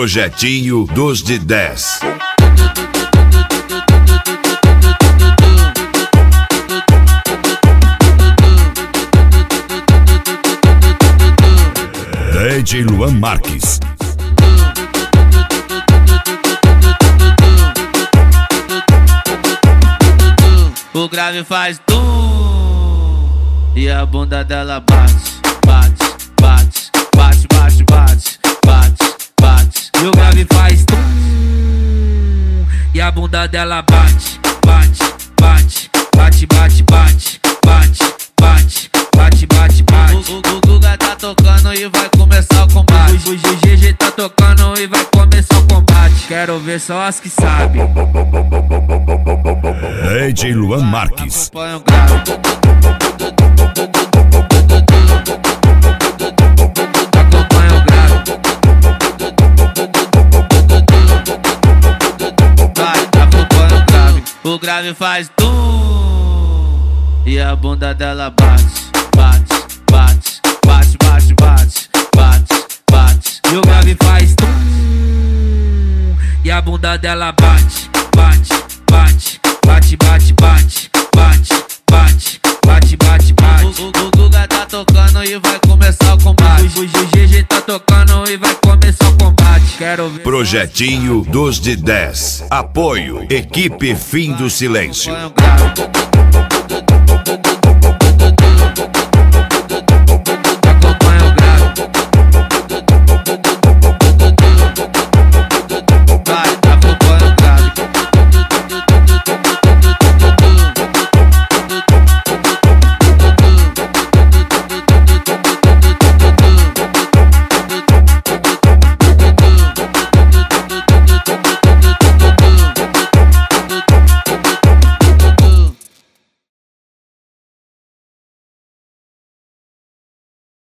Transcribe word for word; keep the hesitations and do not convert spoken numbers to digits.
Projetinho dos de dez. D J Luan Marques. O grave faz tum e a bunda dela bate, bate, bate, bate, bate, bate, bate, bate. E o grave faz tum e a bunda dela bate, bate, bate, bate, bate, bate, bate, bate, bate, bate, bate. O, o, o Guga tá tocando e vai começar o combate. O, o G G G tá tocando e vai começar o combate. Quero ver só as que sabem. D J Luan Marques. Acompanha o grave. Acompanha o grave. Vai, acompanha o grave. O grave faz tum e a bunda dela bate, bate, bate, bate, bate, bate, bate, bate. E o grave faz tum e a bunda dela bate, bate, bate, bate, bate, bate, bate, bate, bate, bate, bate. O, o, o Guga tá tocando e vai começar o combate. O, o G G G tá tocando e vai começar o combate. Quero ver. Projetinho dos de dez. Apoio. Equipe Fim do Silêncio. Acompanha o grave.